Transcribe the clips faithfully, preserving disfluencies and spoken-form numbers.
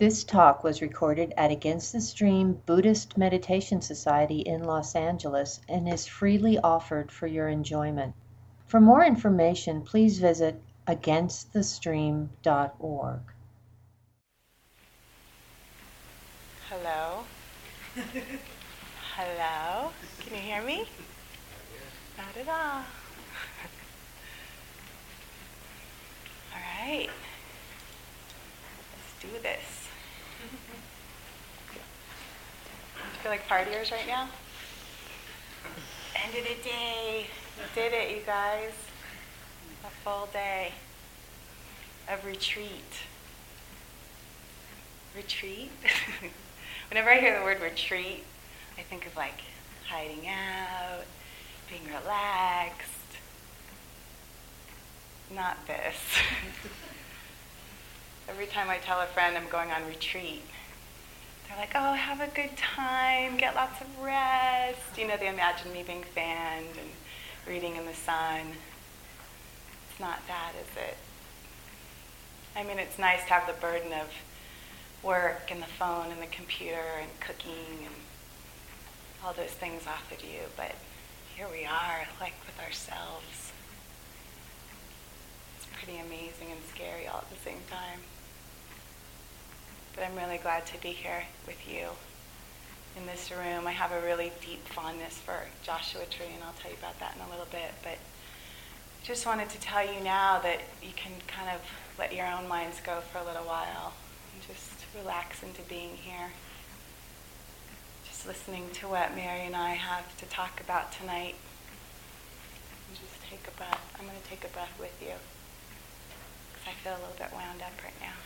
This talk was recorded at Against the Stream Buddhist Meditation Society in Los Angeles and is freely offered for your enjoyment. For more information, please visit against the stream dot org. Hello? Hello? Can you hear me? Not at all. All right. Let's do this. You feel like partiers right now? End of the day. You did it, you guys. A full day of retreat. Retreat? Whenever I hear the word retreat, I think of like hiding out, being relaxed. Not this. Every time I tell a friend I'm going on retreat, they're like, oh, have a good time, get lots of rest. You know, they imagine me being fanned and reading in the sun. It's not that, is it? I mean, it's nice to have the burden of work and the phone and the computer and cooking and all those things off of you, but here we are, like with ourselves. It's pretty amazing and scary all at the same time. But I'm really glad to be here with you in this room. I have a really deep fondness for Joshua Tree, and I'll tell you about that in a little bit, but I just wanted to tell you now that you can kind of let your own minds go for a little while and just relax into being here. Just listening to what Mary and I have to talk about tonight. And just take a breath. I'm going to take a breath with you because I feel a little bit wound up right now.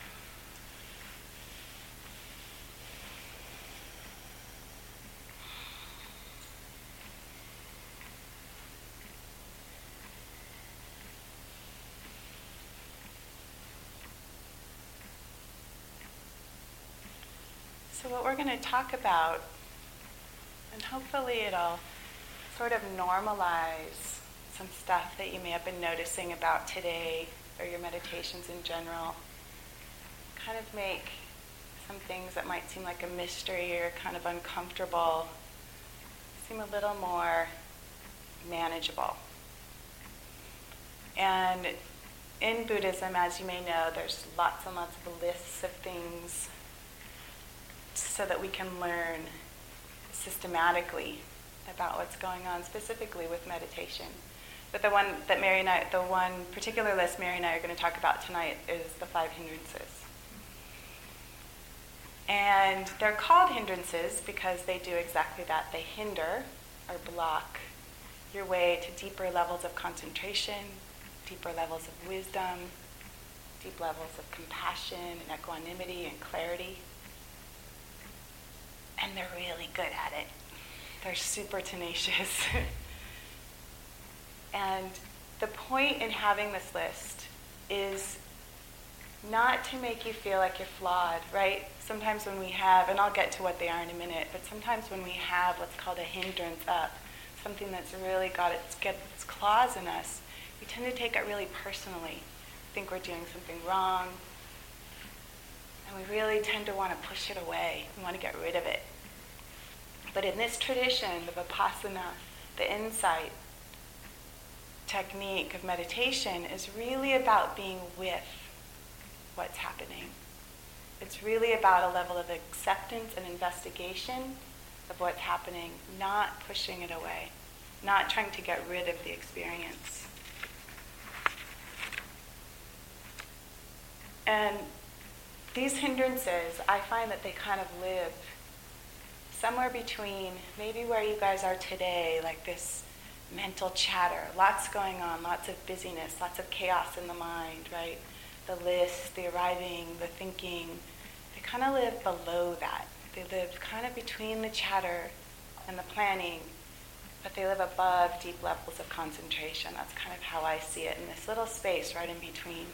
So what we're going to talk about, and hopefully it'll sort of normalize some stuff that you may have been noticing about today or your meditations in general, kind of make some things that might seem like a mystery or kind of uncomfortable seem a little more manageable. And in Buddhism, as you may know, there's lots and lots of lists of things so that we can learn systematically about what's going on, specifically with meditation. But the one that Mary and I, the one particular list Mary and I are going to talk about tonight is the five hindrances. And they're called hindrances because they do exactly that. They hinder or block your way to deeper levels of concentration, deeper levels of wisdom, deep levels of compassion and equanimity and clarity. And they're really good at it. They're super tenacious. And the point in having this list is not to make you feel like you're flawed, right? Sometimes when we have, and I'll get to what they are in a minute, but sometimes when we have what's called a hindrance up, something that's really got its, get its claws in us, we tend to take it really personally. Think we're doing something wrong. And we really tend to want to push it away. We want to get rid of it. But in this tradition of Vipassana, the insight technique of meditation is really about being with what's happening. It's really about a level of acceptance and investigation of what's happening, not pushing it away, not trying to get rid of the experience. And these hindrances, I find that they kind of live somewhere between maybe where you guys are today, like this mental chatter, lots going on, lots of busyness, lots of chaos in the mind, right? The list, the arriving, the thinking, they kind of live below that. They live kind of between the chatter and the planning, but they live above deep levels of concentration. That's kind of how I see it, in this little space right in between.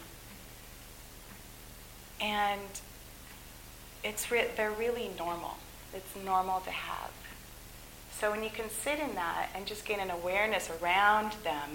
And it's re- they're really normal. It's normal to have. So when you can sit in that and just gain an awareness around them,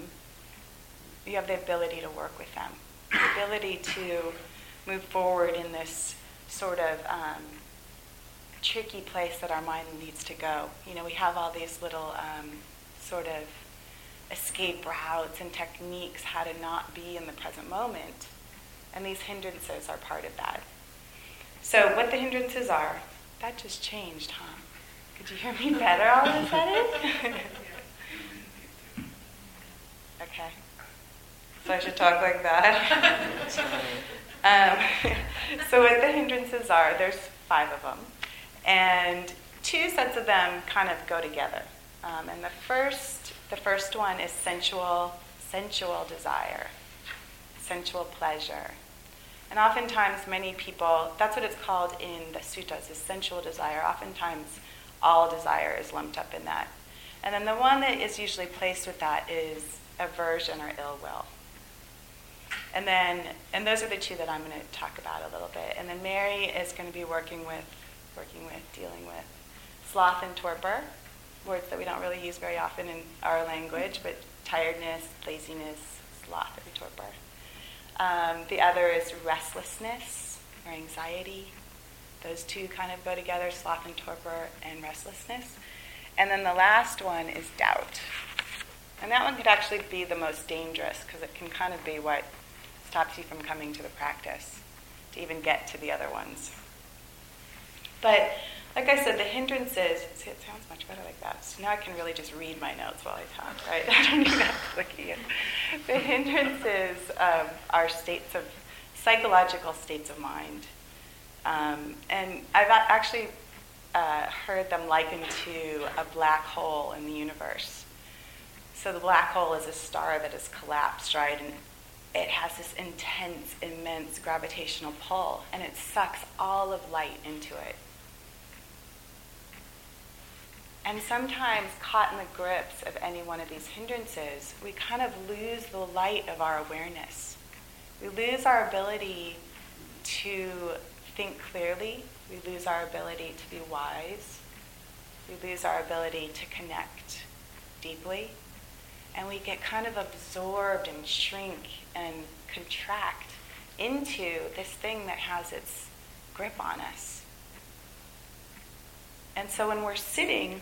you have the ability to work with them, the ability to move forward in this sort of um, tricky place that our mind needs to go. You know, we have all these little um, sort of escape routes and techniques how to not be in the present moment. And these hindrances are part of that. So what the hindrances are, that just changed, huh? Could you hear me better all of a sudden? Okay. So I should talk like that. um, so what the hindrances are, there's five of them. And two sets of them kind of go together. Um, and the first, the first one is sensual, sensual desire, sensual pleasure. And oftentimes many people, that's what it's called in the suttas, is sensual desire. Oftentimes all desire is lumped up in that. And then the one that is usually placed with that is aversion or ill will. And then, and those are the two that I'm going to talk about a little bit. And then Mary is going to be working with, working with, dealing with sloth and torpor, words that we don't really use very often in our language, but tiredness, laziness, sloth, and torpor. Um, the other is restlessness or anxiety. Those two kind of go together, sloth and torpor and restlessness. And then the last one is doubt. And that one could actually be the most dangerous because it can kind of be what stops you from coming to the practice to even get to the other ones. But like I said, the hindrances, see, it sounds much better like that. So now I can really just read my notes while I talk, right? I don't even have to look at you. The hindrances um, are states of, psychological states of mind. Um, and I've actually uh, heard them likened to a black hole in the universe. So the black hole is a star that has collapsed, right? And it has this intense, immense gravitational pull, and it sucks all of light into it. And sometimes, caught in the grips of any one of these hindrances, we kind of lose the light of our awareness. We lose our ability to think clearly. We lose our ability to be wise. We lose our ability to connect deeply. And we get kind of absorbed and shrink and contract into this thing that has its grip on us. And so when we're sitting,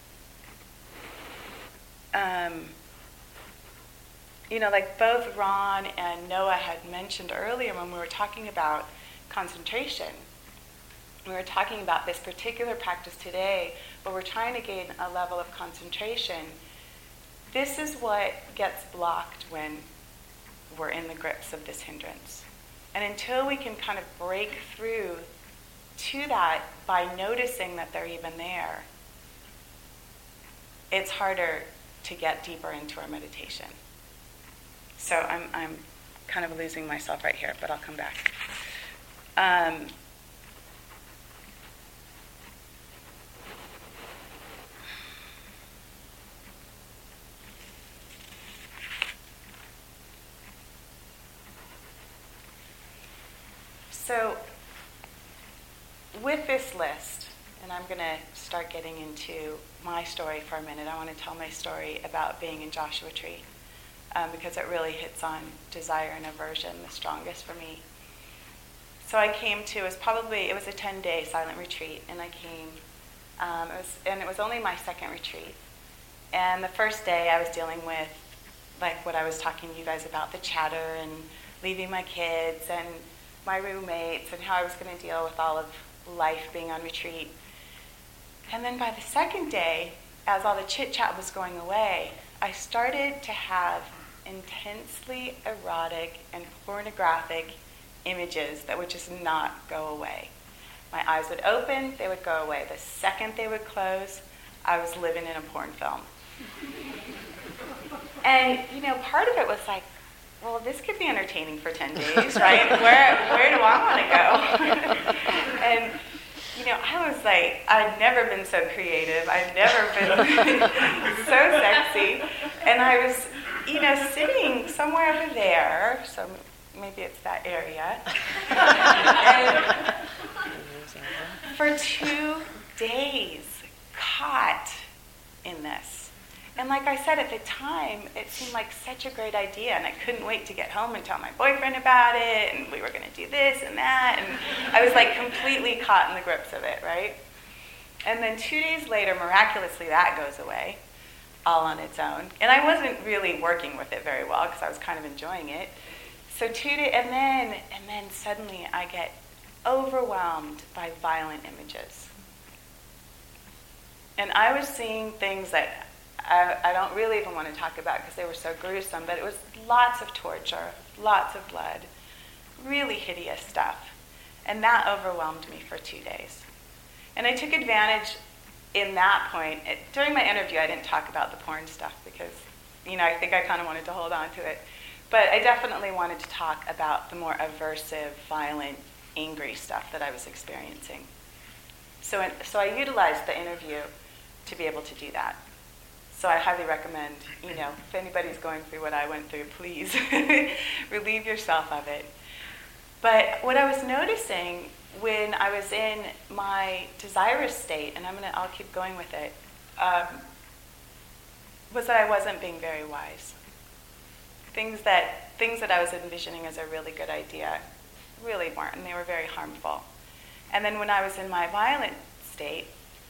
um, you know, like both Ron and Noah had mentioned earlier when we were talking about concentration, we were talking about this particular practice today where we're trying to gain a level of concentration. This is what gets blocked when we're in the grips of this hindrance. And until we can kind of break through to that by noticing that they're even there, it's harder to get deeper into our meditation. So I'm I'm kind of losing myself right here, but I'll come back. Um, So with this list, and I'm going to start getting into my story for a minute. I want to tell my story about being in Joshua Tree um, because it really hits on desire and aversion the strongest for me. So I came to, it was probably, it was a ten-day silent retreat, and I came, um, it was, and it was only my second retreat. And the first day I was dealing with, like what I was talking to you guys about, the chatter and leaving my kids and my roommates and how I was going to deal with all of life being on retreat. And then by the second day, as all the chit-chat was going away, I started to have intensely erotic and pornographic images that would just not go away. My eyes would open, they would go away. The second they would close, I was living in a porn film. And, you know, part of it was like, well, this could be entertaining for ten days, right? Where where do I want to go? And, you know, I was like, I'd never been so creative. I'd never been so sexy. And I was, you know, sitting somewhere over there, so maybe it's that area. And for two days, caught in this. And like I said, at the time, it seemed like such a great idea, and I couldn't wait to get home and tell my boyfriend about it, and we were going to do this and that, and I was like completely caught in the grips of it, right? And then two days later, miraculously, that goes away, all on its own. And I wasn't really working with it very well because I was kind of enjoying it. So two days, and then, and then suddenly I get overwhelmed by violent images. And I was seeing things that I, I don't really even want to talk about because they were so gruesome, but it was lots of torture, lots of blood, really hideous stuff. And that overwhelmed me for two days. And I took advantage in that point. It, during my interview, I didn't talk about the porn stuff because, you know, I think I kind of wanted to hold on to it. But I definitely wanted to talk about the more aversive, violent, angry stuff that I was experiencing. So, in, so I utilized the interview to be able to do that. So I highly recommend, you know, if anybody's going through what I went through, please relieve yourself of it. But what I was noticing when I was in my desirous state, and I'm gonna, I'll keep going with it, um, was that I wasn't being very wise. Things that things that I was envisioning as a really good idea really weren't, and they were very harmful. And then when I was in my violent state,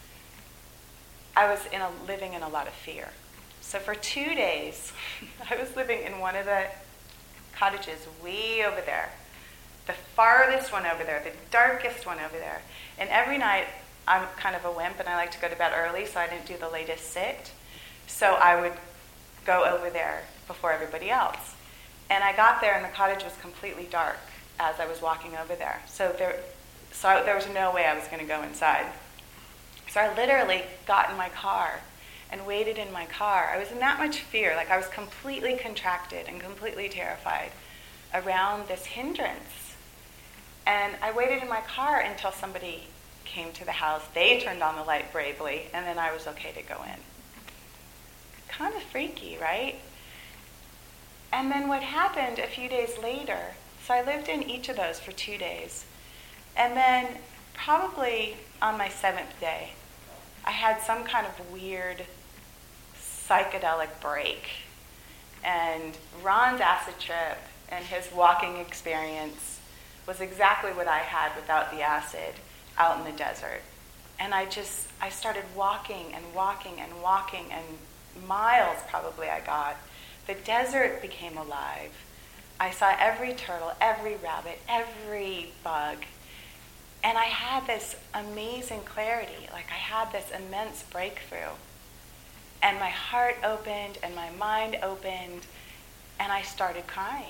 I was in a, living in a lot of fear. So for two days, I was living in one of the cottages way over there, the farthest one over there, the darkest one over there. And every night, I'm kind of a wimp, and I like to go to bed early, so I didn't do the latest sit. So I would go over there before everybody else. And I got there, and the cottage was completely dark as I was walking over there. So there, so I, there was no way I was going to go inside. So I literally got in my car and waited in my car. I was in that much fear, like I was completely contracted and completely terrified around this hindrance. And I waited in my car until somebody came to the house. They turned on the light bravely, and then I was okay to go in. Kind of freaky, right? And then what happened a few days later, so I lived in each of those for two days. And then probably on my seventh day, I had some kind of weird psychedelic break. And Ron's acid trip and his walking experience was exactly what I had without the acid out in the desert. And I just, I started walking and walking and walking, and miles probably I got. The desert became alive. I saw every turtle, every rabbit, every bug. And I had this amazing clarity, like I had this immense breakthrough. And my heart opened and my mind opened, and I started crying.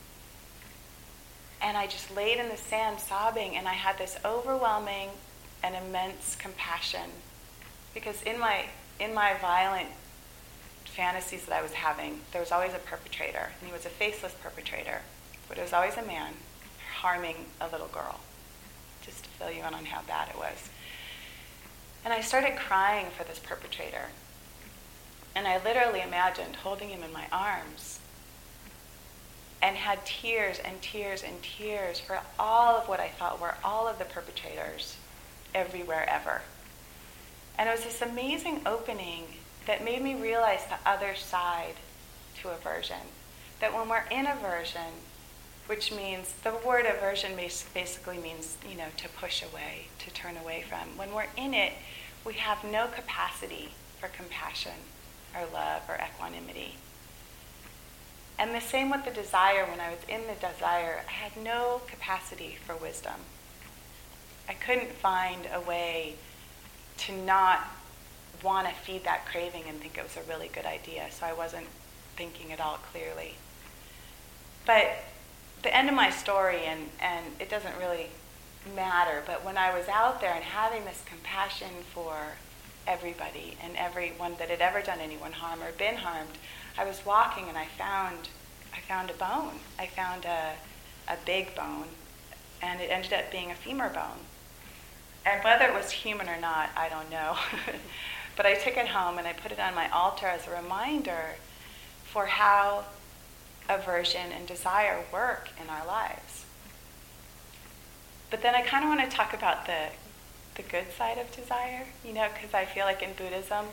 And I just laid in the sand sobbing, and I had this overwhelming and immense compassion. Because in my in my violent fantasies that I was having, there was always a perpetrator, and he was a faceless perpetrator, but it was always a man harming a little girl, just to fill you in on how bad it was. And I started crying for this perpetrator, and I literally imagined holding him in my arms and had tears and tears and tears for all of what I thought were all of the perpetrators everywhere ever. And it was this amazing opening that made me realize the other side to aversion. That when we're in aversion, which means, the word aversion basically means, you know, to push away, to turn away from. When we're in it, we have no capacity for compassion or love or equanimity. And the same with the desire. When I was in the desire, I had no capacity for wisdom. I couldn't find a way to not want to feed that craving and think it was a really good idea, so I wasn't thinking it all clearly. But the end of my story, and, and it doesn't really matter, but when I was out there and having this compassion for everybody and everyone that had ever done anyone harm or been harmed, I was walking and I found I found a bone. I found a, a big bone, and it ended up being a femur bone. And whether it was human or not, I don't know. But I took it home and I put it on my altar as a reminder for how aversion and desire work in our lives. But then I kind of want to talk about the the good side of desire, you know, because I feel like in Buddhism,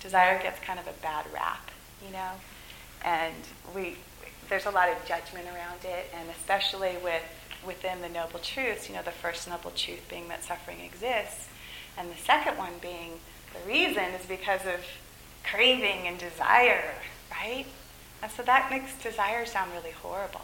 desire gets kind of a bad rap, you know, and we there's a lot of judgment around it, and especially with within the Noble Truths, you know, the first Noble Truth being that suffering exists, and the second one being the reason is because of craving and desire, right? And so that makes desire sound really horrible.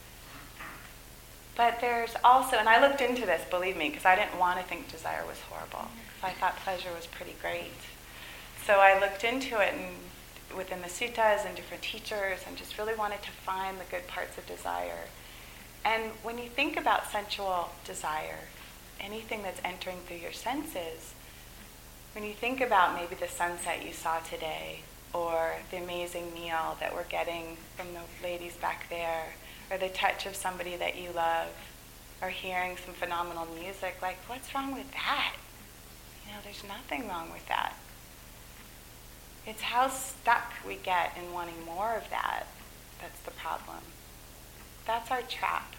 But there's also, and I looked into this, believe me, because I didn't want to think desire was horrible. I thought pleasure was pretty great. So I looked into it and within the suttas and different teachers and just really wanted to find the good parts of desire. And when you think about sensual desire, anything that's entering through your senses, when you think about maybe the sunset you saw today, or the amazing meal that we're getting from the ladies back there, or the touch of somebody that you love, or hearing some phenomenal music, like, what's wrong with that? You know, there's nothing wrong with that. It's how stuck we get in wanting more of that that's the problem. That's our trap.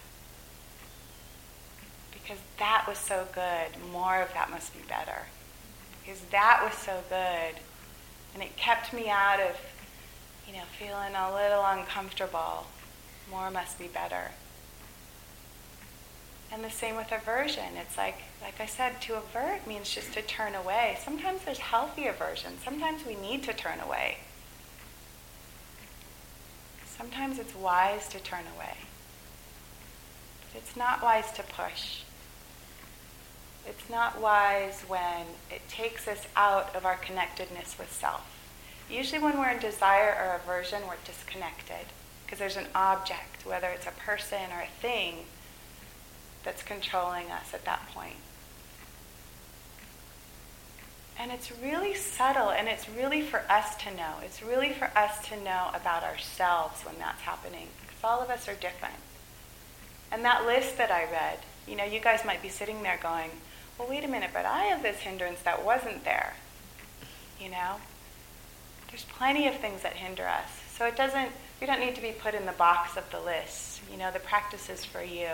Because that was so good, more of that must be better. Because that was so good, and it kept me out of, you know, feeling a little uncomfortable. More must be better. And the same with aversion. It's like, like I said, to avert means just to turn away. Sometimes there's healthy aversion. Sometimes we need to turn away. Sometimes it's wise to turn away. But it's not wise to push. It's not wise when it takes us out of our connectedness with self. Usually when we're in desire or aversion, we're disconnected. Because there's an object, whether it's a person or a thing, that's controlling us at that point. And it's really subtle, and it's really for us to know. It's really for us to know about ourselves when that's happening, because all of us are different. And that list that I read, you know, you guys might be sitting there going, well, wait a minute, but I have this hindrance that wasn't there. You know? There's plenty of things that hinder us. So it doesn't, we don't need to be put in the box of the list. You know, the practice is for you.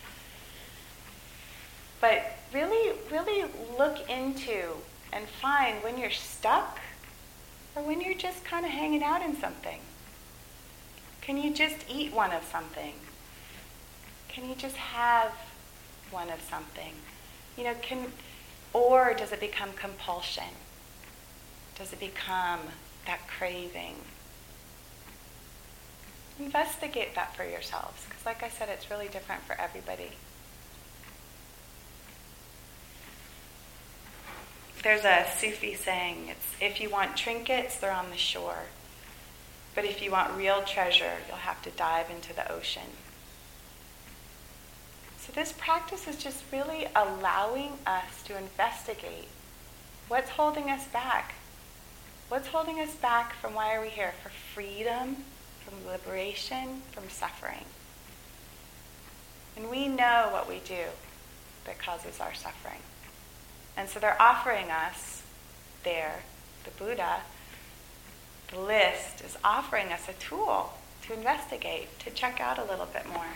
But really, really look into and find when you're stuck or when you're just kind of hanging out in something. Can you just eat one of something? Can you just have one of something? You know, can, or does it become compulsion? Does it become that craving? Investigate that for yourselves, because like I said, it's really different for everybody. There's a Sufi saying, it's, if you want trinkets, they're on the shore. But if you want real treasure, you'll have to dive into the ocean. So this practice is just really allowing us to investigate what's holding us back. What's holding us back from why are we here? For freedom, from liberation, from suffering. And we know what we do that causes our suffering. And so they're offering us there, the Buddha, the list is offering us a tool to investigate, to check out a little bit more.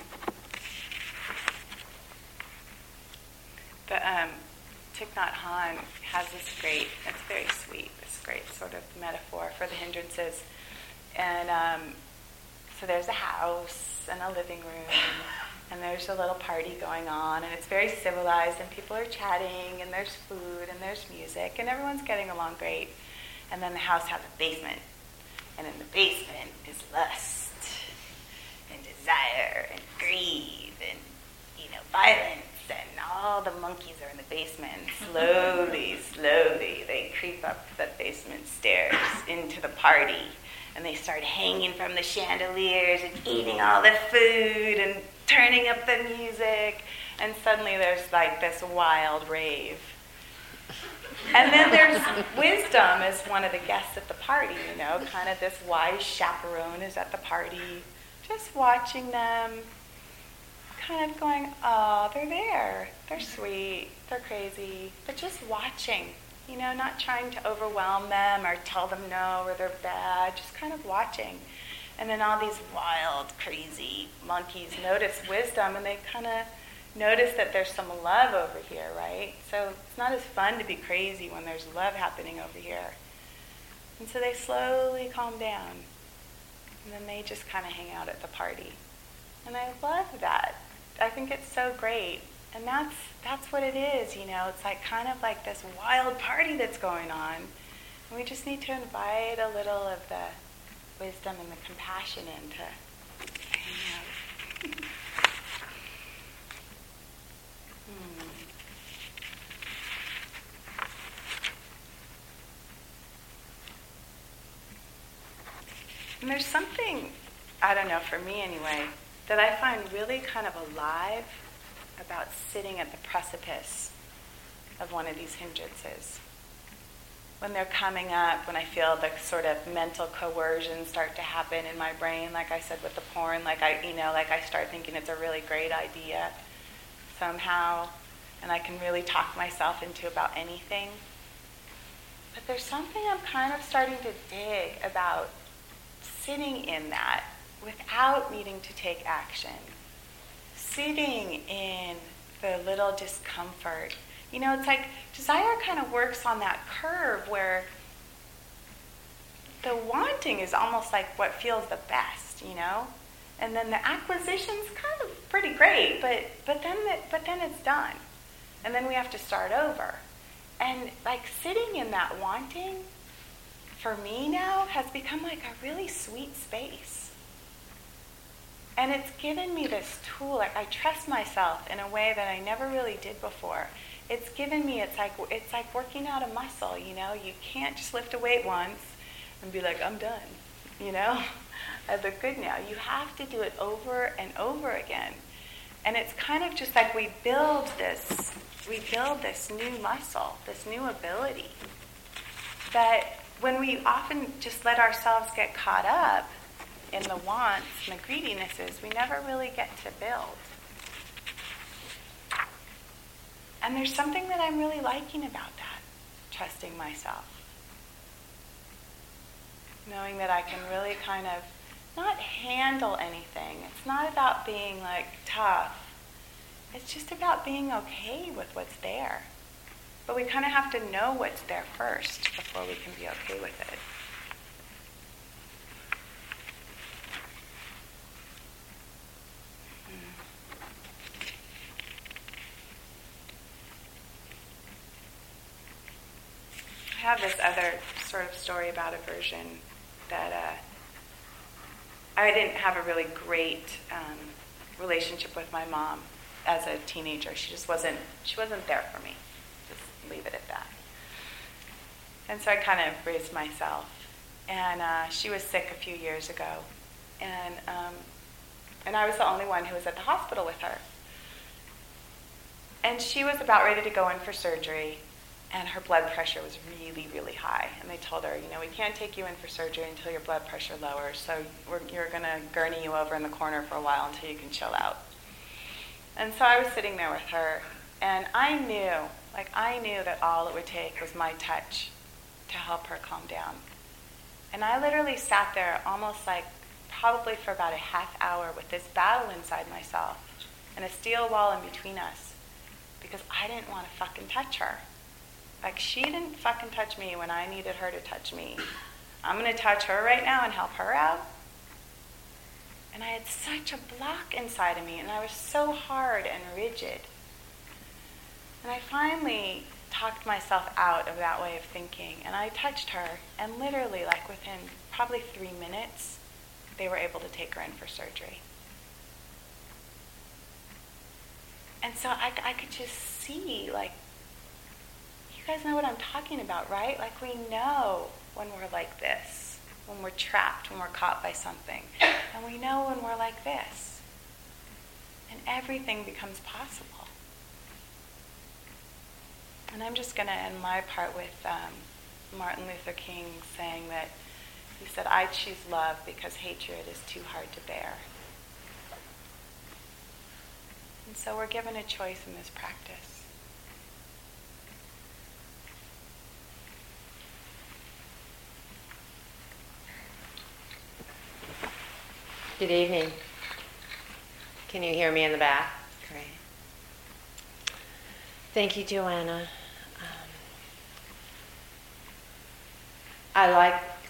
The um, Thich Nhat Hanh has this great, it's very sweet, this great sort of metaphor for the hindrances. And um, so there's a house and a living room, and there's a little party going on, and it's very civilized, and people are chatting, and there's food, and there's music, and everyone's getting along great. And then the house has a basement, and in the basement is lust, and desire, and greed, and, you know, violence, and all the monkeys are in the basement. Slowly, slowly, they creep up the basement stairs into the party, and they start hanging from the chandeliers and eating all the food and turning up the music, and suddenly there's like this wild rave. And then there's wisdom as one of the guests at the party, you know, kind of this wise chaperone is at the party, just watching them, kind of going, oh, they're there, they're sweet, they're crazy, but just watching, you know, not trying to overwhelm them or tell them no or they're bad, just kind of watching. And then all these wild, crazy monkeys notice wisdom, and they kind of notice that there's some love over here, right? So it's not as fun to be crazy when there's love happening over here. And so they slowly calm down. And then they just kind of hang out at the party. And I love that. I think it's so great. And that's that's what it is, you know. It's like kind of like this wild party that's going on. And we just need to invite a little of the wisdom and the compassion in to hang out. hmm. And there's something, I don't know, for me anyway, that I find really kind of alive about sitting at the precipice of one of these hindrances. When they're coming up, when I feel the sort of mental coercion start to happen in my brain, like I said with the porn, like I, you know, like I start thinking it's a really great idea somehow, and I can really talk myself into about anything. But there's something I'm kind of starting to dig about sitting in that without needing to take action. Sitting in the little discomfort. You know, it's like desire kind of works on that curve where the wanting is almost like what feels the best, you know? And then the acquisition's kind of pretty great, but but then the, but then it's done. And then we have to start over. And like sitting in that wanting, for me now, has become like a really sweet space. And it's given me this tool, like I trust myself in a way that I never really did before. It's given me, it's like it's like working out a muscle, you know? You can't just lift a weight once and be like, I'm done, you know? I look good now. You have to do it over and over again. And it's kind of just like we build this, we build this new muscle, this new ability, that when we often just let ourselves get caught up in the wants and the greedinesses, we never really get to build. And there's something that I'm really liking about that, trusting myself. Knowing that I can really kind of not handle anything. It's not about being like tough. It's just about being okay with what's there. But we kind of have to know what's there first before we can be okay with it. I have this other sort of story about aversion that uh, I didn't have a really great um, relationship with my mom as a teenager. She just wasn't, she wasn't there for me. Just leave it at that. And so I kind of raised myself. And uh, she was sick a few years ago. And, um, and I was the only one who was at the hospital with her. And she was about ready to go in for surgery. And her blood pressure was really, really high. And they told her, you know, we can't take you in for surgery until your blood pressure lowers. So we're, you're going to gurney you over in the corner for a while until you can chill out. And so I was sitting there with her. And I knew, like I knew that all it would take was my touch to help her calm down. And I literally sat there almost like probably for about a half hour with this battle inside myself and a steel wall in between us because I didn't want to fucking touch her. Like, she didn't fucking touch me when I needed her to touch me. I'm going to touch her right now and help her out. And I had such a block inside of me, and I was so hard and rigid. And I finally talked myself out of that way of thinking, and I touched her, and literally, like, within probably three minutes, they were able to take her in for surgery. And so I, I could just see, like, you guys know what I'm talking about, right? Like we know when we're like this, when we're trapped, when we're caught by something. And we know when we're like this. And everything becomes possible. And I'm just going to end my part with um, Martin Luther King saying that, he said, I choose love because hatred is too hard to bear. And so we're given a choice in this practice. Good evening. Can you hear me in the back? Great. Thank you, Joanna. Um, I like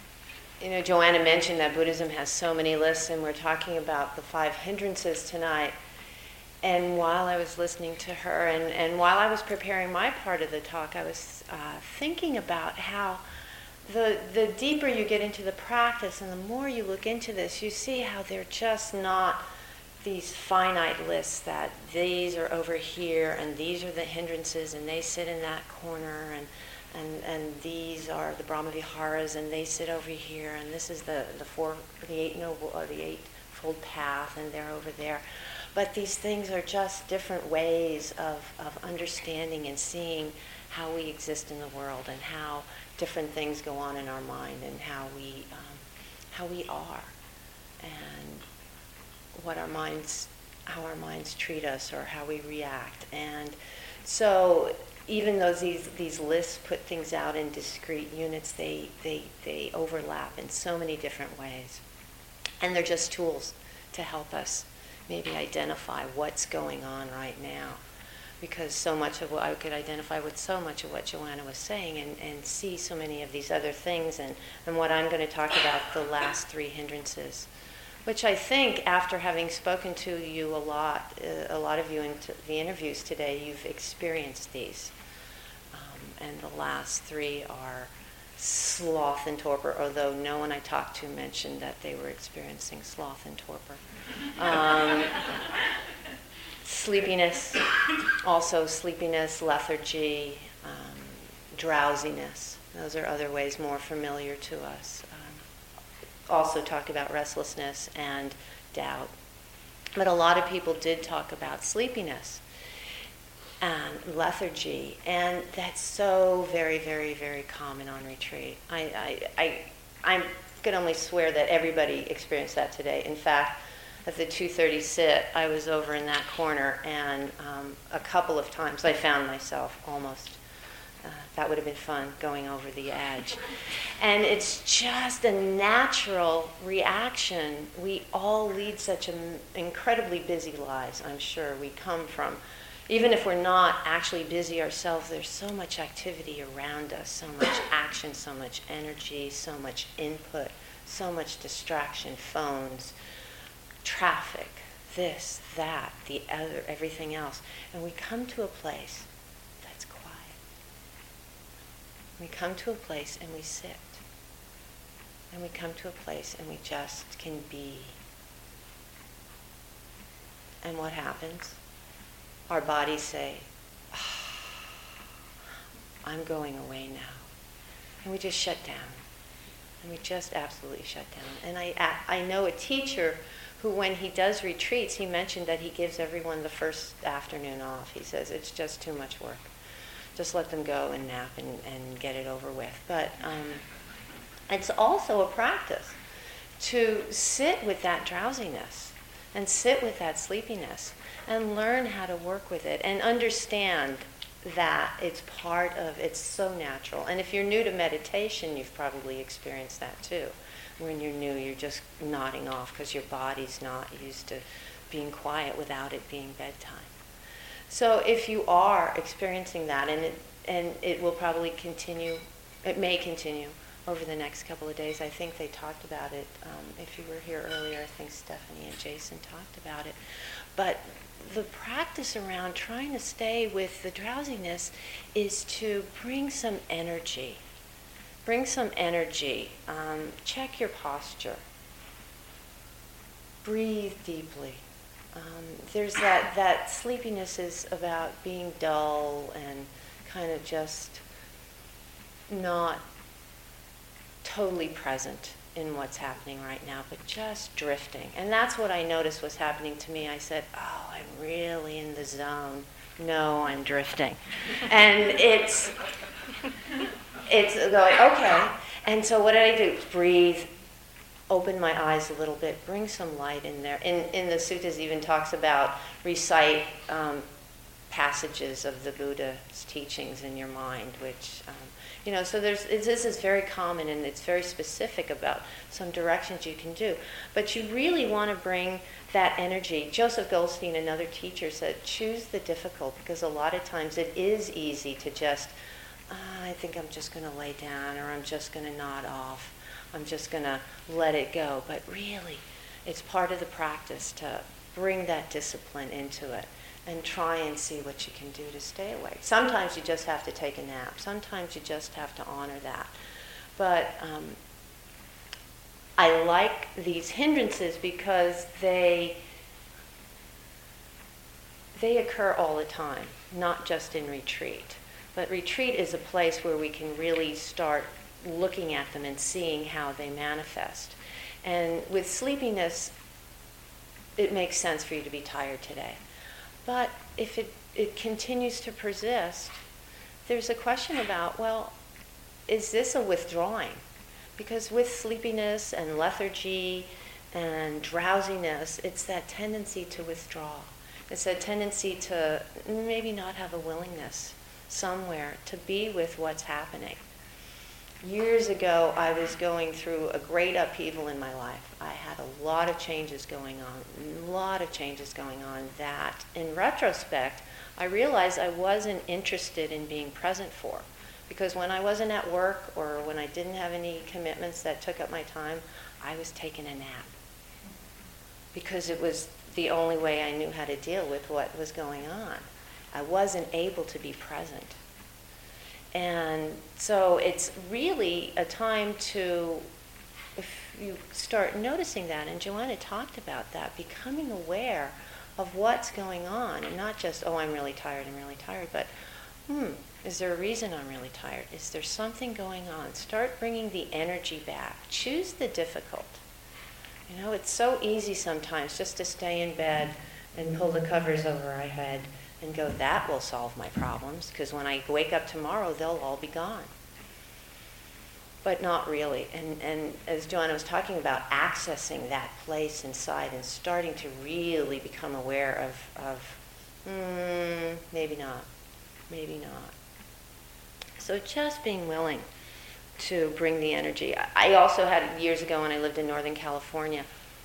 you know, Joanna mentioned that Buddhism has so many lists, and we're talking about the five hindrances tonight. And while I was listening to her, and, and while I was preparing my part of the talk, I was uh, thinking about how the the deeper you get into the practice and the more you look into this, you see how they're just not these finite lists that these are over here and these are the hindrances and they sit in that corner, and and, and these are the Brahmaviharas and they sit over here, and this is the, the four the eight noble or the eightfold path and they're over there. But these things are just different ways of, of understanding and seeing how we exist in the world and how different things go on in our mind and how we um, how we are and what our minds how our minds treat us or how we react. And so even though these these lists put things out in discrete units, they they they overlap in so many different ways, and they're just tools to help us maybe identify what's going on right now, because so much of what I could identify with so much of what Joanna was saying, and, and see so many of these other things, and, and what I'm going to talk about, the last three hindrances, which I think after having spoken to you a lot, uh, a lot of you in t- the interviews today, you've experienced these. Um, and the last three are sloth and torpor, although no one I talked to mentioned that they were experiencing sloth and torpor. Um, sleepiness, also sleepiness, lethargy, um, drowsiness. Those are other ways more familiar to us. Um, also talk about restlessness and doubt. But a lot of people did talk about sleepiness and lethargy, and that's so very, very, very common on retreat. I, I, I, I could only swear that everybody experienced that today. In fact, at the two thirty sit, I was over in that corner, and um, a couple of times I found myself almost, uh, that would have been fun, going over the edge. And it's just a natural reaction. We all lead such an incredibly busy lives, I'm sure. We come from, even if we're not actually busy ourselves, there's so much activity around us, so much action, so much energy, so much input, so much distraction, phones, traffic, this, that, the other, everything else. And we come to a place that's quiet. We come to a place and we sit. And we come to a place and we just can be. And what happens? Our bodies say, oh, I'm going away now. And we just shut down. And we just absolutely shut down. And I, I know a teacher who, when he does retreats, he mentioned that he gives everyone the first afternoon off. He says, it's just too much work. Just let them go and nap and, and get it over with. But um, it's also a practice to sit with that drowsiness and sit with that sleepiness and learn how to work with it and understand that it's part of, it's so natural. And if you're new to meditation, you've probably experienced that too. When you're new, you're just nodding off because your body's not used to being quiet without it being bedtime. So if you are experiencing that, and it, and it will probably continue, it may continue over the next couple of days. I think they talked about it. Um, if you were here earlier, I think Stephanie and Jason talked about it. But the practice around trying to stay with the drowsiness is to bring some energy. Bring some energy. Um, check your posture. Breathe deeply. Um, there's that, that sleepiness is about being dull and kind of just not totally present in what's happening right now, but just drifting. And that's what I noticed was happening to me. I said, oh, I'm really in the zone. No, I'm drifting. And it's... It's going, okay. And so what did I do? Breathe, open my eyes a little bit, bring some light in there. In, in the suttas even talks about recite um, passages of the Buddha's teachings in your mind, which, um, you know, so there's it's, this is very common and it's very specific about some directions you can do. But you really want to bring that energy. Joseph Goldstein, another teacher, said, choose the difficult, because a lot of times it is easy to just, I think I'm just going to lay down, or I'm just going to nod off. I'm just going to let it go. But really, it's part of the practice to bring that discipline into it and try and see what you can do to stay awake. Sometimes you just have to take a nap. Sometimes you just have to honor that. But um, I like these hindrances because they they occur all the time, not just in retreat. But retreat is a place where we can really start looking at them and seeing how they manifest. And with sleepiness, it makes sense for you to be tired today. But if it, it continues to persist, there's a question about, well, is this a withdrawing? Because with sleepiness and lethargy and drowsiness, it's that tendency to withdraw. It's that tendency to maybe not have a willingness somewhere to be with what's happening. Years ago, I was going through a great upheaval in my life. I had a lot of changes going on, a lot of changes going on that, in retrospect, I realized I wasn't interested in being present for. Because when I wasn't at work or when I didn't have any commitments that took up my time, I was taking a nap. Because it was the only way I knew how to deal with what was going on. I wasn't able to be present. And so it's really a time to, if you start noticing that, and Joanna talked about that, becoming aware of what's going on, and not just, oh, I'm really tired, I'm really tired, but, hmm, is there a reason I'm really tired? Is there something going on? Start bringing the energy back. Choose the difficult. You know, it's so easy sometimes just to stay in bed and pull the covers over our head and go, that will solve my problems, because when I wake up tomorrow, they'll all be gone. But not really. And, and as Joanna was talking about, accessing that place inside and starting to really become aware of, of mm, maybe not, maybe not. So just being willing to bring the energy. I also had, years ago when I lived in Northern California,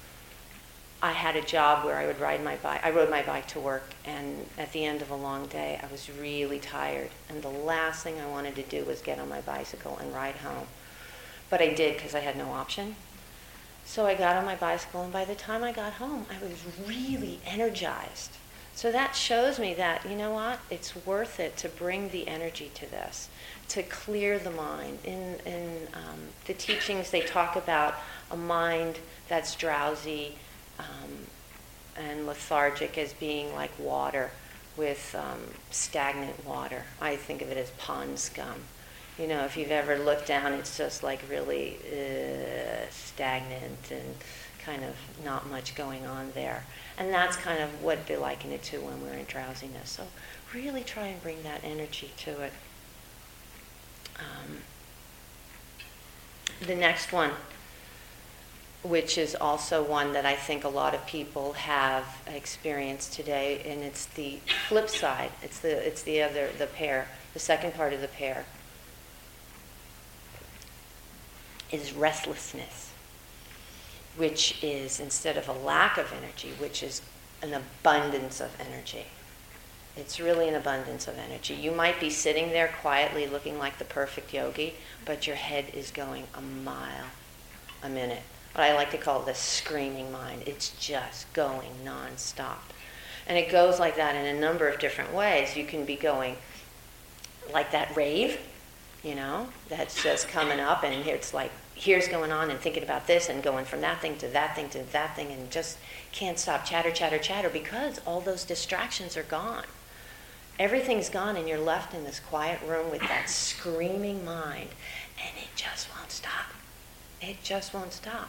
I had a job where I would ride my bike. I rode my bike to work, and at the end of a long day, I was really tired. And the last thing I wanted to do was get on my bicycle and ride home. But I did because I had no option. So I got on my bicycle, and by the time I got home, I was really energized. So that shows me that, you know what, it's worth it to bring the energy to this, to clear the mind. In, in um, the teachings, they talk about a mind that's drowsy um, and lethargic as being like water with um, stagnant water. I think of it as pond scum. You know, if you've ever looked down, it's just like really uh, stagnant and kind of not much going on there. And that's kind of what they liken it to when we're in drowsiness. So really try and bring that energy to it. Um, the next one, which is also one that I think a lot of people have experienced today, and it's the flip side. It's the it's the other the pair, the second part of the pair, is restlessness, which is, instead of a lack of energy, which is an abundance of energy. It's really an abundance of energy. You might be sitting there quietly looking like the perfect yogi, but your head is going a mile a minute. What I like to call the screaming mind. It's just going nonstop. And it goes like that in a number of different ways. You can be going like that rave, you know, that's just coming up, and it's like, here's going on and thinking about this and going from that thing to that thing to that thing, and just can't stop chatter, chatter, chatter, because all those distractions are gone. Everything's gone, and you're left in this quiet room with that screaming mind, and it just won't stop. It just won't stop.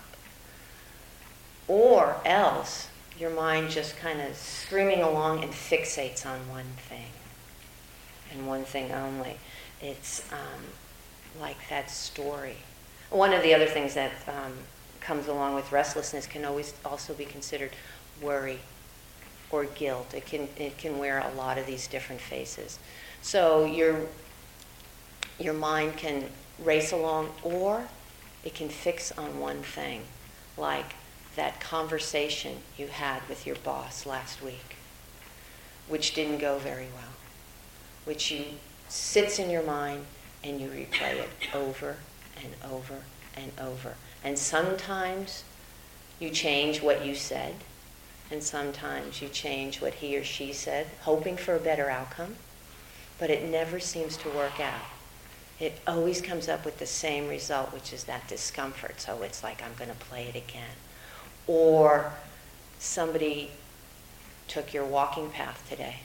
Or else, your mind just kind of screaming along and fixates on one thing, and one thing only. It's um, like that story. One of the other things that um, comes along with restlessness can always also be considered worry or guilt. It can it can wear a lot of these different faces. So your your mind can race along, or it can fix on one thing, like that conversation you had with your boss last week, which didn't go very well, which you sits in your mind and you replay it over and over and over. And sometimes you change what you said, and sometimes you change what he or she said, hoping for a better outcome, but it never seems to work out. It always comes up with the same result, which is that discomfort. So it's like, I'm going to play it again. Or somebody took your walking path today.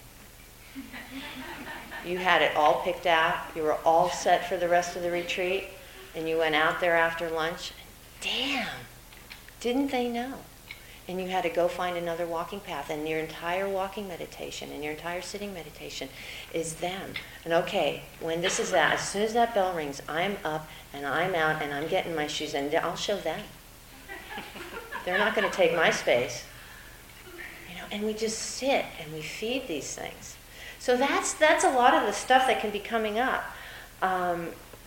You had it all picked out. You were all set for the rest of the retreat. And you went out there after lunch. Damn, didn't they know? And you had to go find another walking path. And your entire walking meditation and your entire sitting meditation is them. And okay, when this is that, as soon as that bell rings, I'm up and I'm out and I'm getting my shoes and I'll show them. They're not going to take my space. You know, and we just sit and we feed these things. So that's that's a lot of the stuff that can be coming up. Um,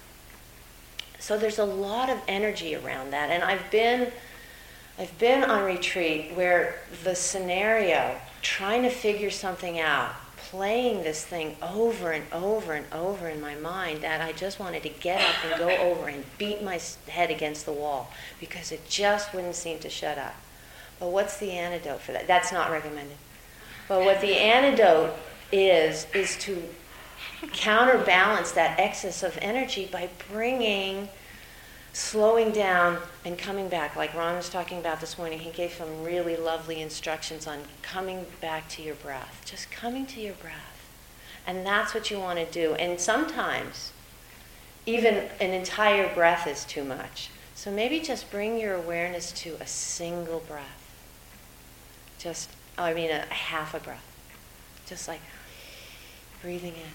so there's a lot of energy around that. And I've been I've been on retreat where the scenario, trying to figure something out, playing this thing over and over and over in my mind, that I just wanted to get up and go over and beat my head against the wall because it just wouldn't seem to shut up. But what's the antidote for that? That's not recommended. But what the antidote is, is to counterbalance that excess of energy by bringing, slowing down and coming back. Like Ron was talking about this morning, he gave some really lovely instructions on coming back to your breath. Just coming to your breath. And that's what you want to do. And sometimes, even an entire breath is too much. So maybe just bring your awareness to a single breath. Just, I mean, a, a half a breath. Just like breathing in,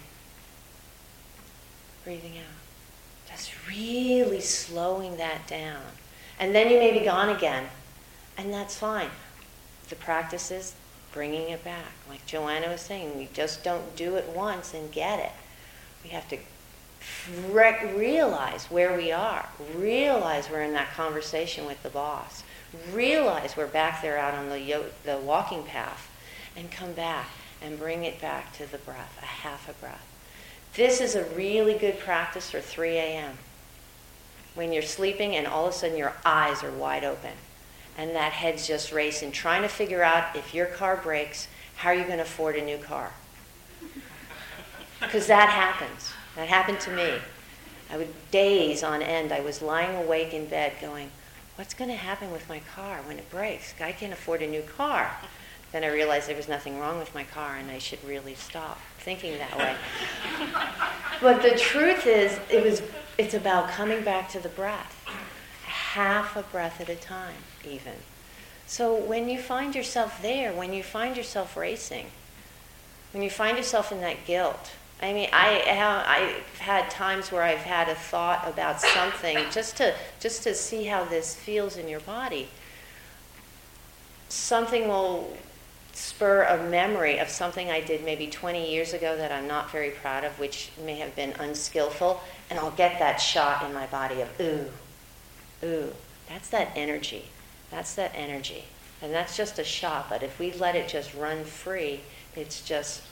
breathing out. Just really slowing that down. And then you may be gone again. And that's fine. The practice is bringing it back. Like Joanna was saying, we just don't do it once and get it. We have to re- realize where we are. Realize we're in that conversation with the boss. Realize we're back there out on the, yo- the walking path. And come back and bring it back to the breath, a half a breath. This is a really good practice for three a.m. when you're sleeping and all of a sudden your eyes are wide open and that head's just racing, trying to figure out if your car breaks, how are you going to afford a new car? Because that happens. That happened to me. I would, days on end, I was lying awake in bed going, what's going to happen with my car when it breaks? I can't afford a new car. Then I realized there was nothing wrong with my car and I should really stop thinking that way. But the truth is, it was, it's about coming back to the breath. Half a breath at a time, even. So when you find yourself there, when you find yourself racing, when you find yourself in that guilt, I mean, I have, I've had times where I've had a thought about something just to just to see how this feels in your body. Something will spur a memory of something I did maybe twenty years ago that I'm not very proud of, which may have been unskillful, and I'll get that shot in my body of, ooh, ooh. That's that energy. That's that energy. And that's just a shot, but if we let it just run free, it's just...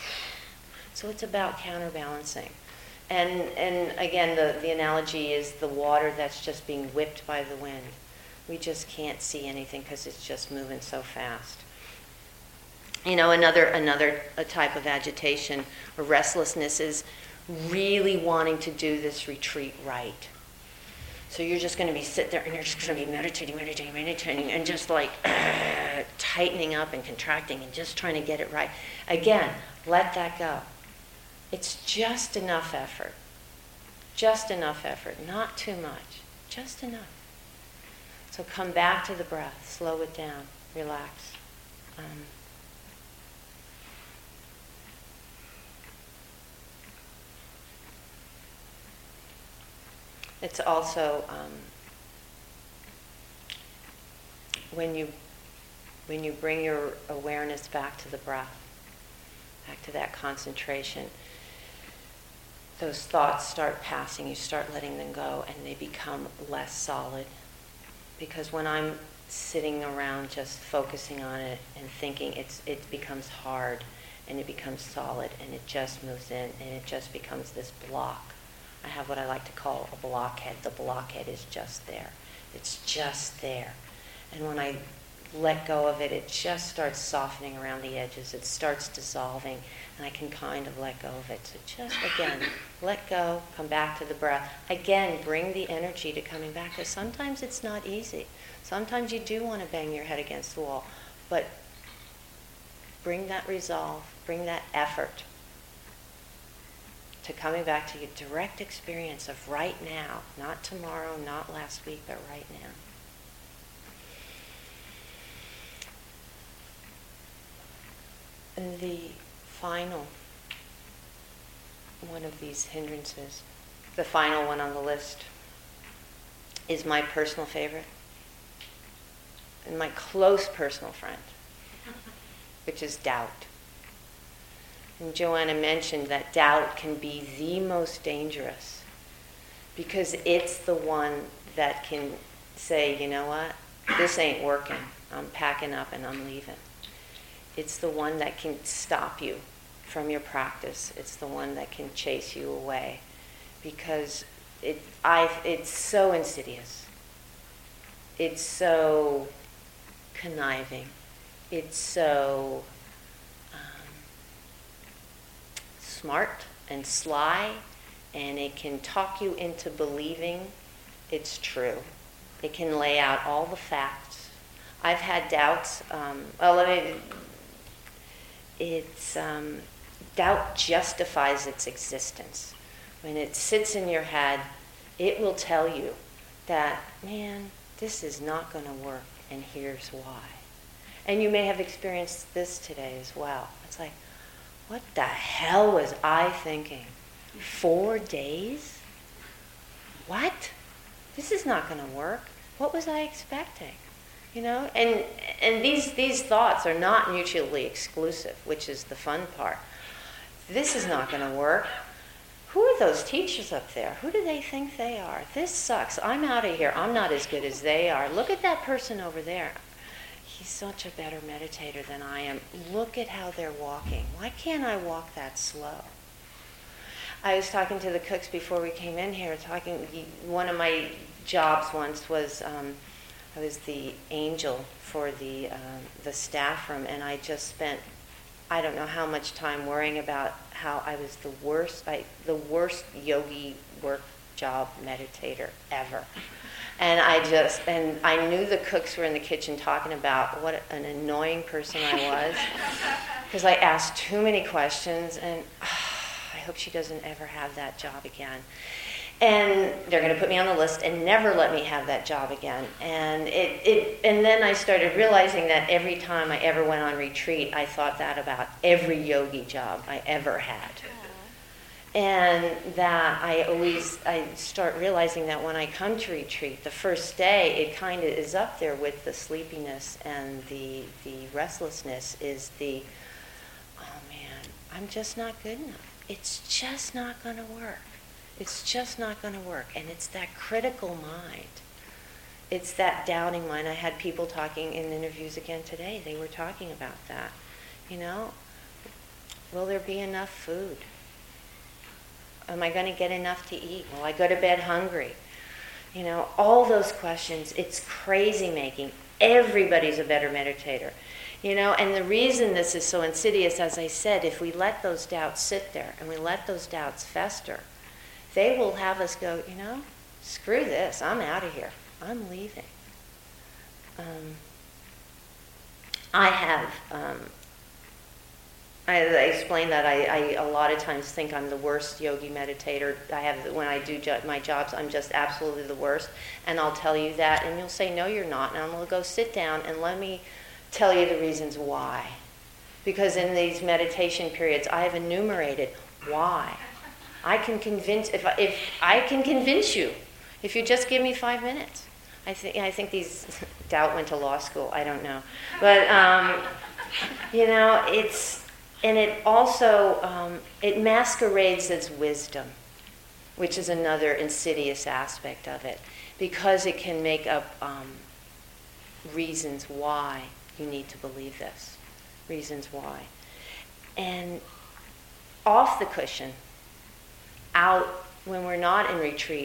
So it's about counterbalancing. And and again, the, the analogy is the water that's just being whipped by the wind. We just can't see anything because it's just moving so fast. You know, another another a type of agitation or restlessness is really wanting to do this retreat right. So you're just going to be sitting there and you're just going to be meditating, meditating, meditating, and just like uh, tightening up and contracting and just trying to get it right. Again, let that go. It's just enough effort. Just enough effort. Not too much. Just enough. So come back to the breath. Slow it down. Relax. Um, it's also um, when you when you bring your awareness back to the breath, back to that concentration, those thoughts start passing, you start letting them go, and they become less solid. Because when I'm sitting around just focusing on it and thinking, it's it becomes hard, and it becomes solid, and it just moves in, and it just becomes this block. I have what I like to call a blockhead. The blockhead is just there. It's just there. And when I let go of it, it just starts softening around the edges. It starts dissolving, and I can kind of let go of it. So just, again, let go, come back to the breath. Again, bring the energy to coming back, because sometimes it's not easy. Sometimes you do want to bang your head against the wall, but bring that resolve, bring that effort to coming back to your direct experience of right now, not tomorrow, not last week, but right now. And the final one of these hindrances, the final one on the list, is my personal favorite and my close personal friend, which is doubt. And Joanna mentioned that doubt can be the most dangerous because it's the one that can say, you know what, this ain't working. I'm packing up and I'm leaving. It's the one that can stop you from your practice. It's the one that can chase you away because it, I, it's so insidious. It's so conniving. It's so um, smart and sly, and it can talk you into believing it's true. It can lay out all the facts. I've had doubts. Um, well, let me... It's um, doubt justifies its existence. When it sits in your head, it will tell you that, man, this is not going to work, and here's why. And you may have experienced this today as well. It's like, what the hell was I thinking? Four days? What? This is not going to work. What was I expecting? You know, and and these these thoughts are not mutually exclusive, which is the fun part. This is not going to work. Who are those teachers up there? Who do they think they are? This sucks. I'm out of here. I'm not as good as they are. Look at that person over there. He's such a better meditator than I am. Look at how they're walking. Why can't I walk that slow? I was talking to the cooks before we came in here. Talking. One of my jobs once was. Um, I was the angel for the um, the staff room, and I just spent I don't know how much time worrying about how I was the worst I, the worst yogi work job meditator ever. And I just and I knew the cooks were in the kitchen talking about what an annoying person I was because I asked too many questions, and oh, I hope she doesn't ever have that job again. And they're going to put me on the list and never let me have that job again. And it, it, and then I started realizing that every time I ever went on retreat, I thought that about every yogi job I ever had. And that I always, I start realizing that when I come to retreat, the first day, it kind of is up there with the sleepiness and the the restlessness is the, oh man, I'm just not good enough. It's just not going to work. It's just not going to work. And it's that critical mind. It's that doubting mind. I had people talking in interviews again today. They were talking about that. You know, will there be enough food? Am I going to get enough to eat? Will I go to bed hungry? You know, all those questions. It's crazy making. Everybody's a better meditator. You know, and the reason this is so insidious, as I said, if we let those doubts sit there and we let those doubts fester, they will have us go, you know, screw this, I'm out of here, I'm leaving. Um, I have, um, I, I explained that I, I a lot of times think I'm the worst yogi meditator. I have, when I do jo- my jobs, I'm just absolutely the worst, and I'll tell you that, and you'll say, no, you're not, and I'm going to go sit down and let me tell you the reasons why. Because in these meditation periods, I have enumerated why. I can convince if I, if I can convince you, if you just give me five minutes. I think I think these doubt went to law school. I don't know, but um, you know it's and it also um, it masquerades as wisdom, which is another insidious aspect of it, because it can make up um, reasons why you need to believe this, reasons why, and off the cushion. Out when we're not in retreat,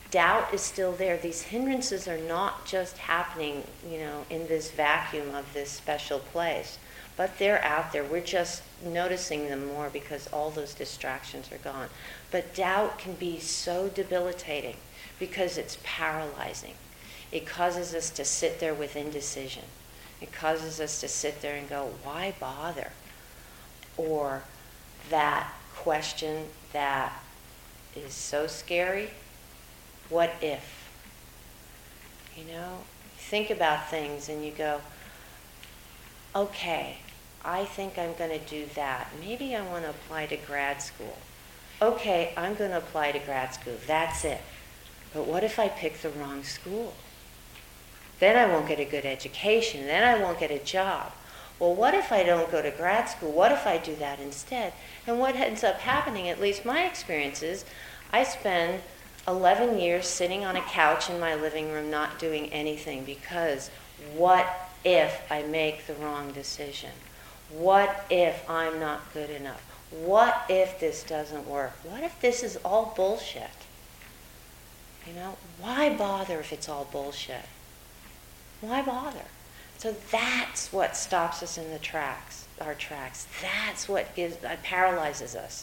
doubt is still there. These hindrances are not just happening, you know, in this vacuum of this special place, but they're out there. We're just noticing them more because all those distractions are gone. But doubt can be so debilitating because it's paralyzing. It causes us to sit there with indecision. It causes us to sit there and go, why bother? Or that question that is so scary, what if? You know, think about things and you go, okay, I think I'm going to do that. Maybe I want to apply to grad school. Okay, I'm going to apply to grad school. That's it. But what if I pick the wrong school? Then I won't get a good education. Then I won't get a job. Well, what if I don't go to grad school? What if I do that instead? And what ends up happening, at least my experience is, I spend eleven years sitting on a couch in my living room not doing anything because what if I make the wrong decision? What if I'm not good enough? What if this doesn't work? What if this is all bullshit? You know, why bother if it's all bullshit? Why bother? So that's what stops us in the tracks, our tracks. That's what gives, uh, paralyzes us.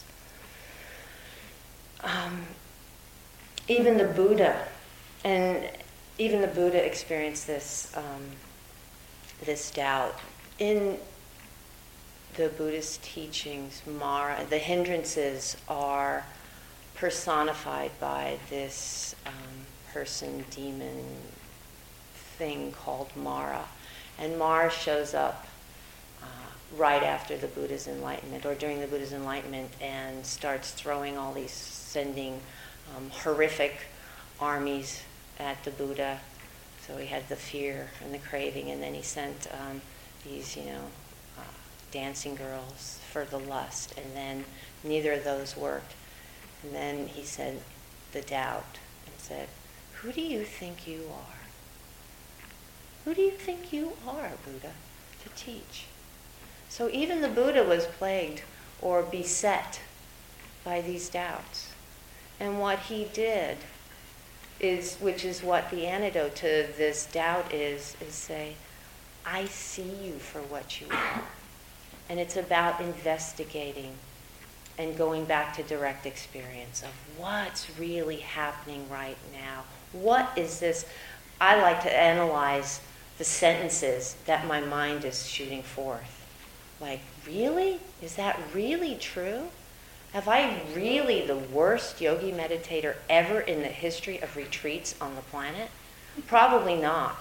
Um, even the Buddha, and even the Buddha experienced this, um, this doubt. In the Buddhist teachings, Mara, the hindrances are personified by this um, person, demon, thing called Mara. And Mara shows up uh, right after the Buddha's enlightenment, or during the Buddha's enlightenment, and starts throwing all these, sending um, horrific armies at the Buddha. So he had the fear and the craving, and then he sent um, these, you know, uh, dancing girls for the lust, and then neither of those worked. And then he said the doubt, and said, who do you think you are? Who do you think you are, Buddha, to teach? So even the Buddha was plagued or beset by these doubts. And what he did is, which is what the antidote to this doubt is, is say, I see you for what you are. And it's about investigating and going back to direct experience of what's really happening right now. What is this? I like to analyze the sentences that my mind is shooting forth. Like, really? Is that really true? Have I really the worst yogi meditator ever in the history of retreats on the planet? Probably not.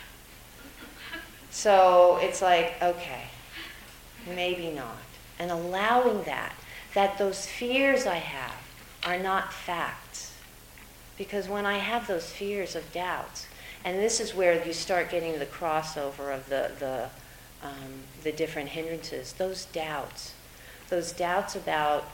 So it's like, okay, maybe not. And allowing that, that those fears I have are not facts. Because when I have those fears of doubts, and this is where you start getting the crossover of the the, um, the different hindrances, those doubts, those doubts about,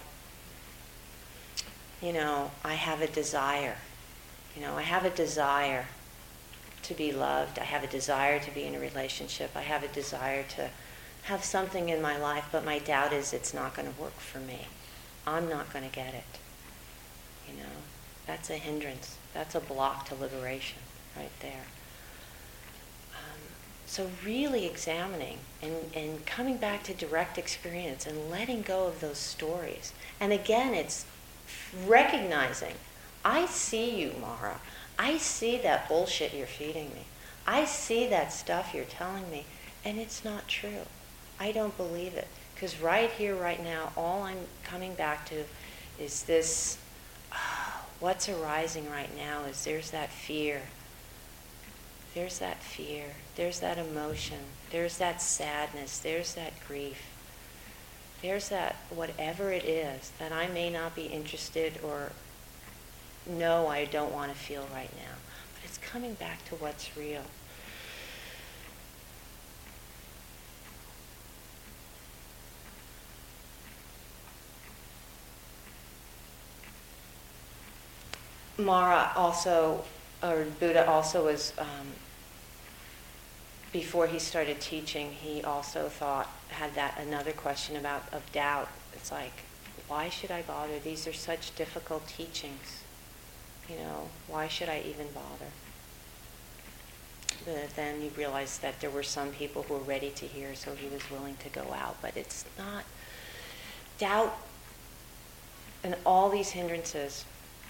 you know, I have a desire. You know, I have a desire to be loved. I have a desire to be in a relationship. I have a desire to have something in my life, but my doubt is it's not going to work for me. I'm not going to get it. You know, that's a hindrance. That's a block to liberation. Right there. Um, so really examining and, and coming back to direct experience and letting go of those stories. And again, it's recognizing, I see you, Mara. I see that bullshit you're feeding me. I see that stuff you're telling me, and it's not true. I don't believe it. Because right here, right now, all I'm coming back to is this, oh, what's arising right now is there's that fear. There's that fear, there's that emotion, there's that sadness, there's that grief. There's that whatever it is that I may not be interested or know I don't want to feel right now. But it's coming back to what's real. Mara also, or Buddha also was, um, before he started teaching, he also thought, had that another question about of doubt. It's like, why should I bother? These are such difficult teachings. You know, why should I even bother? But then he realized that there were some people who were ready to hear, so he was willing to go out. But it's not doubt and all these hindrances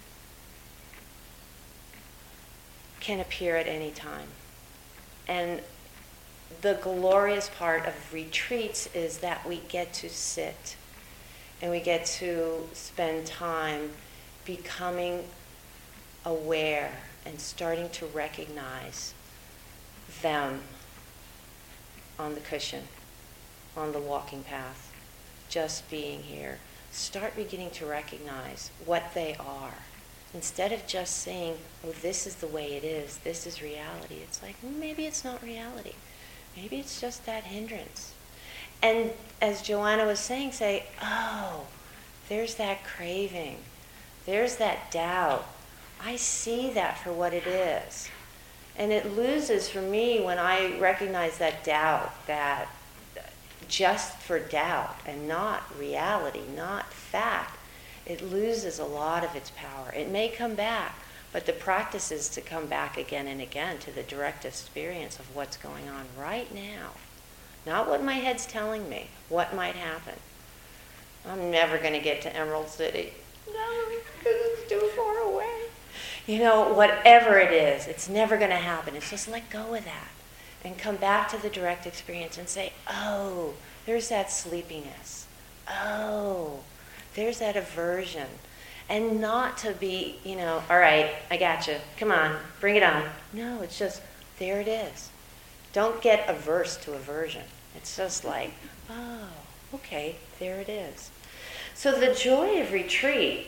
can appear at any time. And the glorious part of retreats is that we get to sit and we get to spend time becoming aware and starting to recognize them on the cushion, on the walking path, just being here. Start beginning to recognize what they are. Instead of just saying, oh, this is the way it is, this is reality, it's like, well, maybe it's not reality. Maybe it's just that hindrance. And as Joanna was saying, say, oh, there's that craving. There's that doubt. I see that for what it is. And it loses for me when I recognize that doubt, that just for doubt and not reality, not fact, it loses a lot of its power. It may come back, but the practice is to come back again and again to the direct experience of what's going on right now. Not what my head's telling me, what might happen. I'm never going to get to Emerald City. No, because it's too far away. You know, whatever it is, it's never going to happen. It's just let go of that and come back to the direct experience and say, oh, there's that sleepiness. Oh, there's that aversion. And not to be, you know, all right, I got you. Come on, bring it on. No, it's just, there it is. Don't get averse to aversion. It's just like, oh, okay, there it is. So the joy of retreat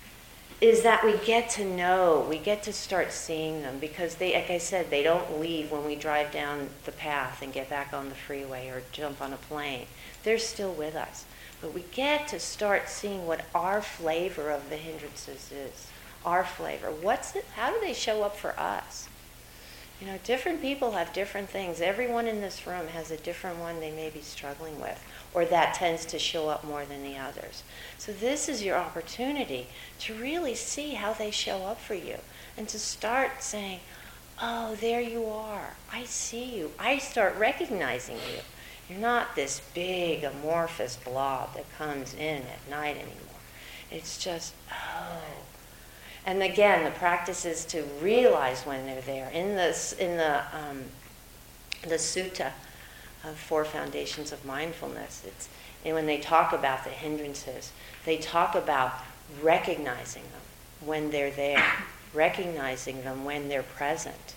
is that we get to know, we get to start seeing them, because they, like I said, they don't leave when we drive down the path and get back on the freeway or jump on a plane. They're still with us. But we get to start seeing what our flavor of the hindrances is. Our flavor. What's it? How do they show up for us? You know, different people have different things. Everyone in this room has a different one they may be struggling with, or that tends to show up more than the others. So this is your opportunity to really see how they show up for you, and to start saying, oh, there you are. I see you. I start recognizing you. You're not this big amorphous blob that comes in at night anymore. It's just, oh. And again, the practice is to realize when they're there. In the, in the, um, the sutta of Four Foundations of Mindfulness, it's, and when they talk about the hindrances, they talk about recognizing them when they're there, recognizing them when they're present,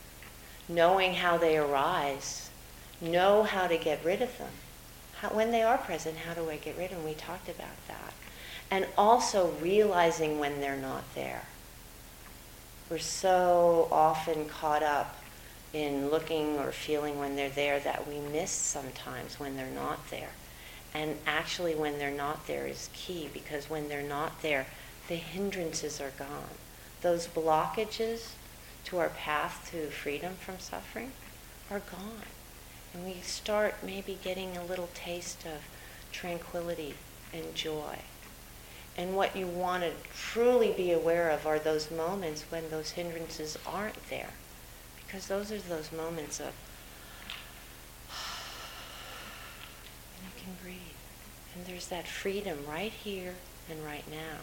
knowing how they arise, know how to get rid of them. How, when they are present, how do I get rid of them? We talked about that. And also realizing when they're not there. We're so often caught up in looking or feeling when they're there that we miss sometimes when they're not there. And actually when they're not there is key, because when they're not there, the hindrances are gone. Those blockages to our path to freedom from suffering are gone. And we start maybe getting a little taste of tranquility and joy. And what you want to truly be aware of are those moments when those hindrances aren't there. Because those are those moments of, and you can breathe. And there's that freedom right here and right now.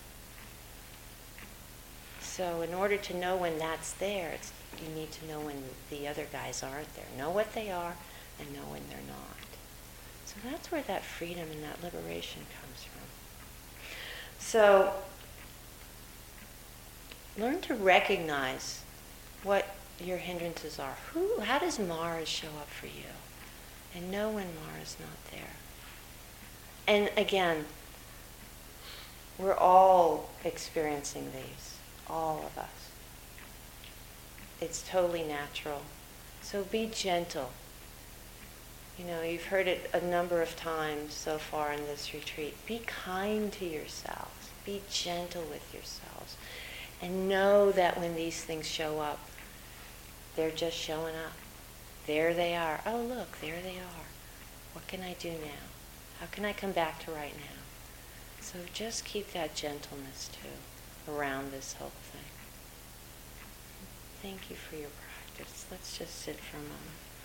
So in order to know when that's there, it's, you need to know when the other guys aren't there. Know what they are and know when they're not. So that's where that freedom and that liberation comes from. So learn to recognize what your hindrances are. Who, how does Mars show up for you? And know when Mars is not there. And again, we're all experiencing these, all of us. It's totally natural. So be gentle. You know, you've heard it a number of times so far in this retreat. Be kind to yourselves. Be gentle with yourselves. And know that when these things show up, they're just showing up. There they are. Oh, look, there they are. What can I do now? How can I come back to right now? So just keep that gentleness too. around this whole thing. Thank you for your practice. Let's just sit for a moment.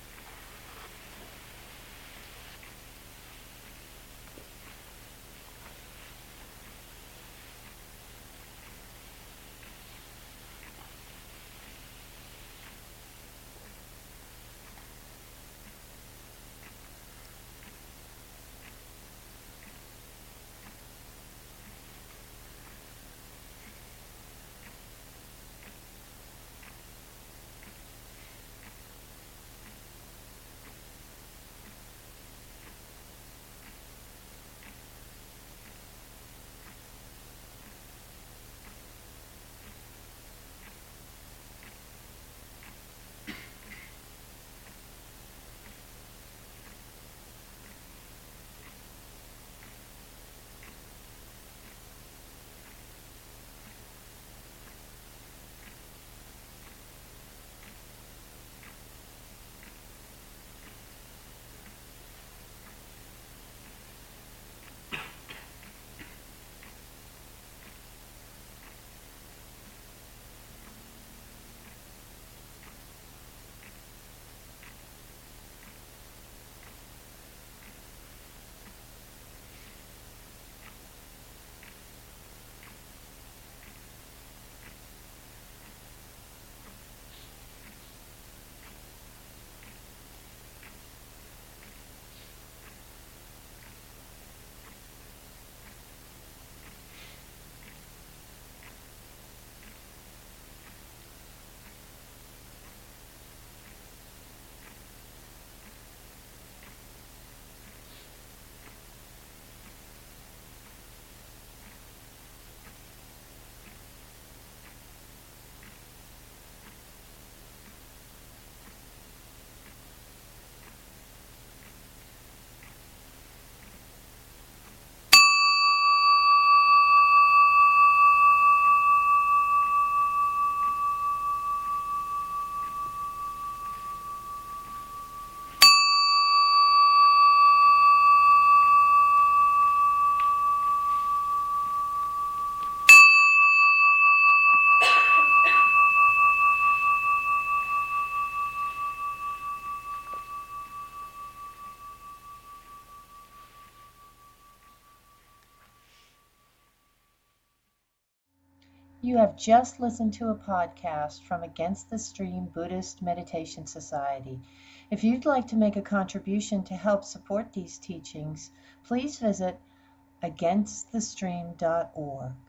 You have just listened to a podcast from Against the Stream Buddhist Meditation Society. If you'd like to make a contribution to help support these teachings, please visit against the stream dot org.